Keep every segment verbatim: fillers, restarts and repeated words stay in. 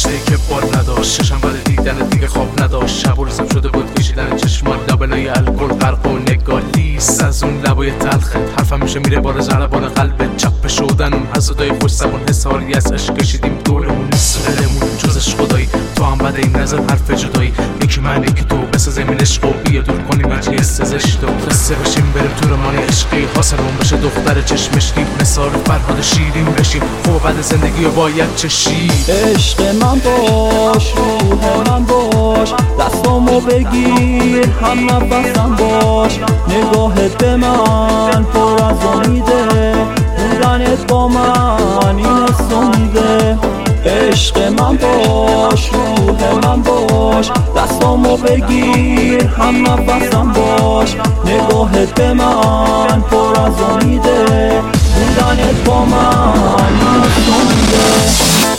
رشته‌ای که بار نداشت، چشم بعد دیدن دیگه خواب نداشت. شب و روزم شده بود کشیدن چشمان، لابلای الکل غرق و نگالیست از اون لبای تلخت. حرفم میشه میره بار ضربان قلب چپ شدن اون حسودای خوش زبان. حساری از عشق کشیدیم دورمون سرمون جزش خدایی. تو هم بعد این نظر حرف جدایی، یکی من یکی تو بسازیم این عشق و بیا دور کنیم مجلی سزشت و قصه بشیم بریم تو رمانی عشقی. حاصلون بشه دختر چشمشکی، مثال فرهاد شیرین بشیم. خوب بعد زندگی رو باید چشی. عشق من باش، روح من باش، دستامو بگیر، هم نفسم باش. نگاهت به من پر از امیده، بودنت با من این حسو میده. عشق من باش، روح من باش، دستامو بگیر، هم نفسم باش. نگاهت به من پر از امیده، بودنت با من این حسو میده.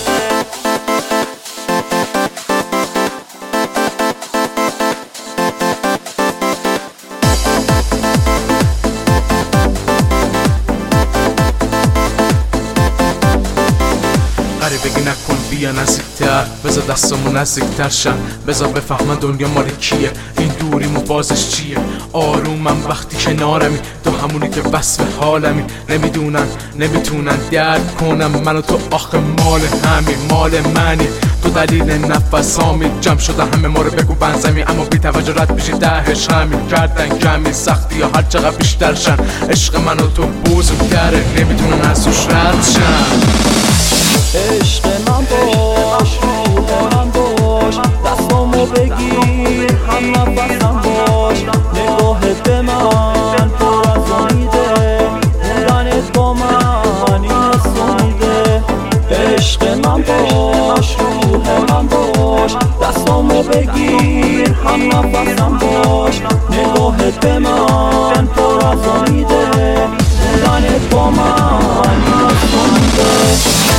بگی نکن بیا نزدیکتر، بذار دستامون نزدیکتر شن. بذار بفهمن دنیا مال کیه، این دوریمون بازش چیه. آرومم وقتی کنارمی، تو همونی که وصف حالمی. نمیدونن نمیتونن درک کنم منو تو، آخه مال همین مال منی. تو دلیل نفس هامی جمع شده همه ما رو بگو بنزمی، اما بی توجه رد بشی دهش همین کردن کمی سختی یا هر چقدر بیشتر شن. عشق منو تو بزرگتره، نمیتونن از توش رد شن. عشق من باش، روح من باش، دستامو بگیر، هم نفسم باش. نگاهت به من پر از امیده، بودنت با من این حسو میده. عشق من باش، روح من باش، دستامو بگیر، هم نفسم باش. نگاهت به من پر از امیده، بودنت با من این حسو میده.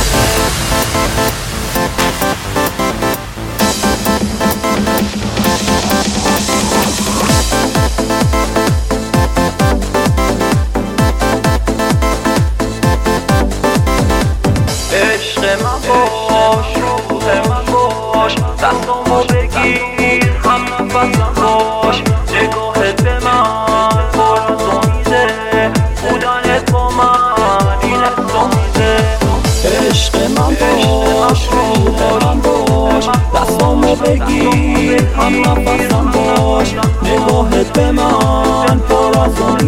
عشق من باش، روح من باش، دستامو بگیر، هم نفسم باش. نگاهت به من پر از امیده، بودنت با من این حسو میده. عشق من باش، روح من باش، دستامو بگیر، هم نفسم باش. نگاهت به من پر از امیده.